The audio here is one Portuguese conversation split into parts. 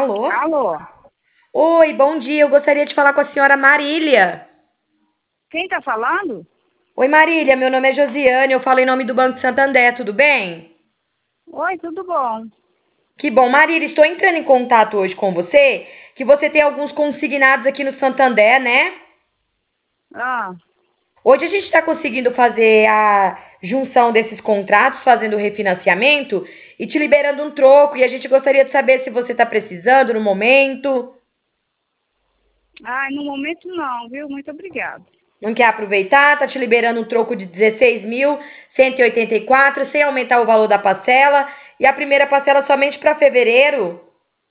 Alô? Alô? Oi, bom dia. Eu gostaria de falar com a senhora Marília. Quem tá falando? Oi, Marília. Meu nome é Josiane. Eu falo em nome do Banco Santander. Tudo bem? Oi, tudo bom? Que bom, Marília. Estou entrando em contato hoje com você, que você tem alguns consignados aqui no Santander, né? Ah, Hoje a gente está conseguindo fazer a junção desses contratos, fazendo o refinanciamento e te liberando um troco. E a gente gostaria de saber se você está precisando no momento. no momento não, viu? Muito obrigada. Não quer aproveitar? Tá te liberando um troco de 16.184, sem aumentar o valor da parcela. E a primeira parcela somente para fevereiro.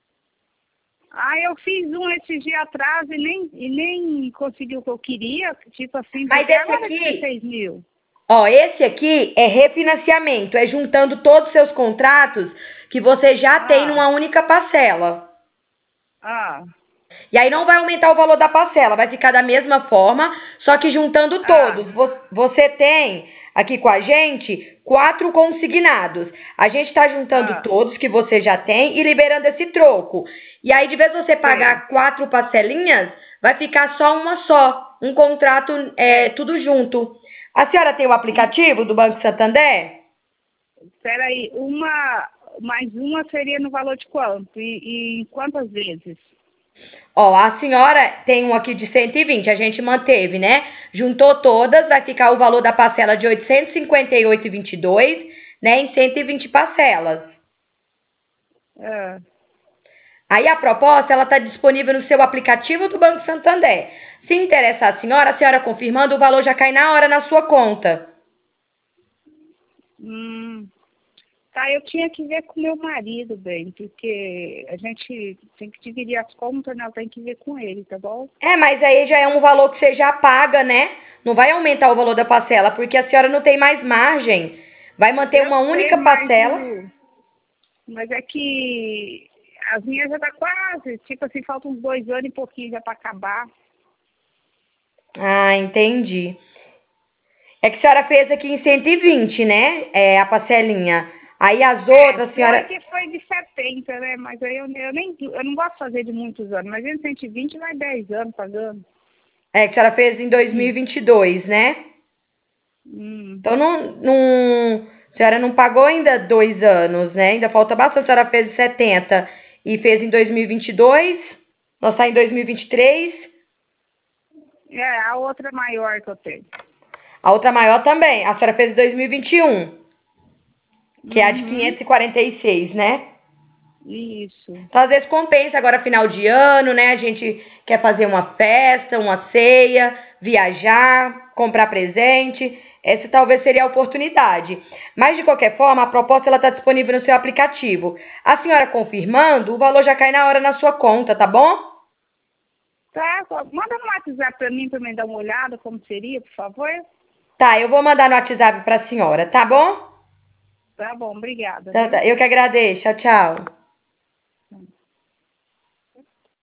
Eu fiz um esse dia atrás e nem consegui o que eu queria, tipo assim, Mas porque esse agora é aqui, 16 mil. ó, esse aqui é refinanciamento, é juntando todos os seus contratos que você já tem Ah, numa única parcela. ah, E aí não vai aumentar o valor da parcela, vai ficar da mesma forma, só que juntando ah, todos. Você tem aqui com a gente 4 consignados. A gente está juntando ah, todos que você já tem e liberando esse troco. E aí, de vez de você sei. pagar 4 parcelinhas, vai ficar só uma só. Um contrato É, tudo junto. A senhora tem o aplicativo do Banco Santander? Peraí, mais uma seria no valor de quanto? E em quantas vezes? Ó, a senhora tem um aqui de 120, a gente manteve, né? Juntou todas, vai ficar o valor da parcela de 858,22, né? Em 120 parcelas. Ah, Aí a proposta, ela está disponível no seu aplicativo do Banco Santander. Se interessar a senhora confirmando, o valor já cai na hora na sua conta. hum. Tá, eu tinha que ver com meu marido, bem, porque a gente tem que dividir as contas, né? Eu tenho que ver com ele, tá bom? Mas aí já é um valor que você já paga, né? Não vai aumentar o valor da parcela, porque a senhora não tem mais margem. Vai manter Eu uma sei, única parcela. mas é que as minhas já tá quase, tipo assim, faltam uns 2 anos e pouquinho já para acabar. Ah, entendi. É que a senhora fez aqui em 120, né? É, a parcelinha. Aí as outras, a Foi senhora. que foi de 70, né? Mas aí eu não gosto de fazer de muitos anos, mas em 120 vai 10 anos pagando. É, que a senhora fez em 2022, né? Hum. Então a senhora não pagou ainda 2 anos, né? Ainda falta bastante. A senhora fez em 70 e fez em 2022. Nós está em 2023. É, a outra maior que eu tenho. A outra maior também. A senhora fez em 2021, que é a de Uhum. 546, né? Isso. Então, às vezes compensa agora final de ano, né? A gente quer fazer uma festa, uma ceia, viajar, comprar presente. Essa talvez seria a oportunidade. Mas, de qualquer forma, a proposta está disponível no seu aplicativo. A senhora confirmando, o valor já cai na hora na sua conta, tá bom? Tá, manda no WhatsApp para mim dar uma olhada como seria, por favor. Tá, eu vou mandar no WhatsApp para a senhora, tá bom? Tá bom, obrigada, Então, viu? tá, eu que agradeço. Tchau, tchau.